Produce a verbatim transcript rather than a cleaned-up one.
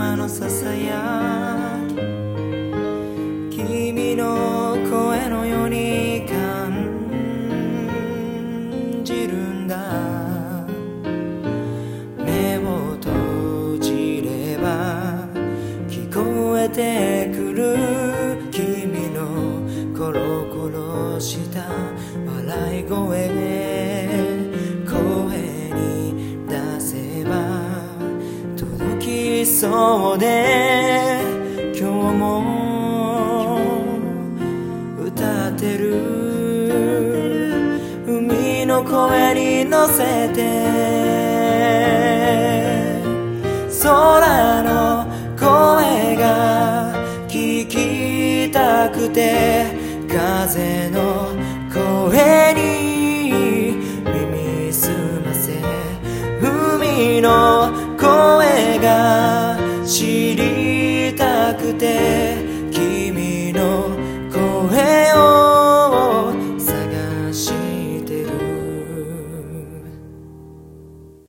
間のささやき、君の声のように感じるんだ。目を閉じれば聞こえてくる君のコロコロした笑い声、声に出せば届きそうで、今日も歌ってる。海の声に乗せて空の声が聞きたくて、風の声に耳すませ、海の声が知りたくて